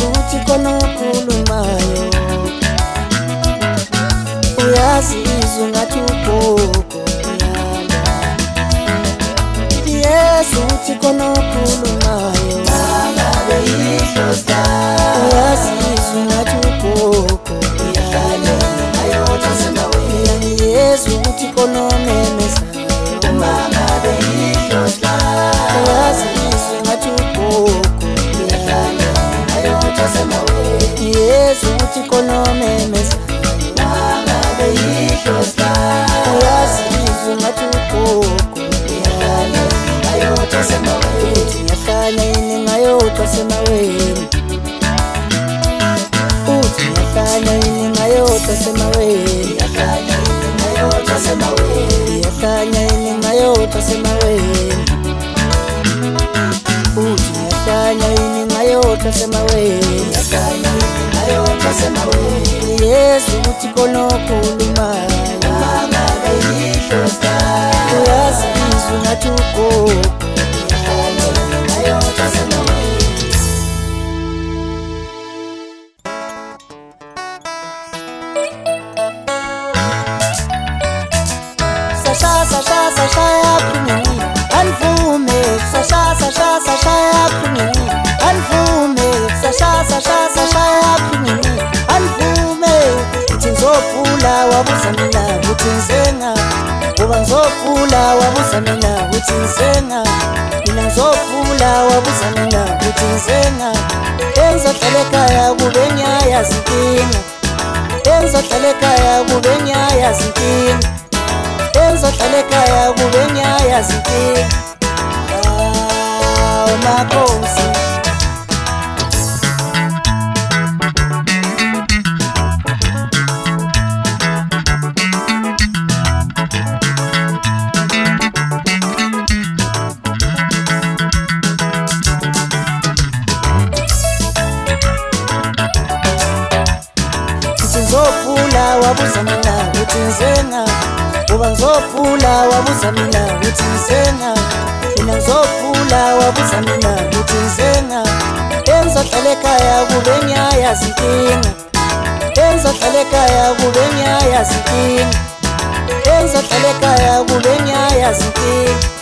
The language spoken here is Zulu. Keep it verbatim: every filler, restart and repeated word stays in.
Yesu uthi khona okhulumayo, uyazi izwi ngathi ugogo uyala. Yesu uthi khona okhulumayo, Mangabe ihlosa uyazi izwi ngathi ugogo uyala. ayotha semaweni. Yesu uthi khona omemezayo, Mangabe ihlosa uyazi izwi ngathi ugogo uyala. ayotha semaweni. Yesu uthi khona omemezayo, Mangabe ihlosa uyazi izwi ngathi ugogo uyala. ayotha semaweni. Uthi ngiyahlanya yini ngayodwa semaweni, uthi ngiyahlanya yini ngayodwa semaweni, Yahlanya ayotha semaweni. ngiyahlanya yini ngayodwa semaweni, uthi ngiyahlanya yini ngayodwa semaweni. Yahlanya ayotha semaweni. Yesu uthi khona okhulumayo, Mangabe ihlosa uyazi izwi ngathi ugogo. ayotha semaweni. Sasha sasha sasha yaphumini anvume, sasha sasha sasha yaphumini anvume, sasha sasha sasha yaphumini anvume. Uthi ngizophula wabuza mina uthi ngizenga, ngoba ngizophula wabuza mina uthi ngizenga, mina ngizophula wabuza mina uthi ngizenga. Engizohlala ekhaya kube ngiyayazi inkinga, engizohlala ekhaya kube ngiyayazi inkinga, engizohlala ekhaya kube ngiyayazi inkinga. Hawu makhosi, uthi ngizophula wabuza mina uthi ngizenga, ngoba ngizophula wabuza mina uthi ngizenga, mina ngizophula wabuza mina uthi ngizenga. Engizohlala ekhaya kube ngiyayazi inkinga, engizohlala ekhaya kube ngiyayazi inkinga, engizohlala ekhaya kube ngiyayazi inkinga.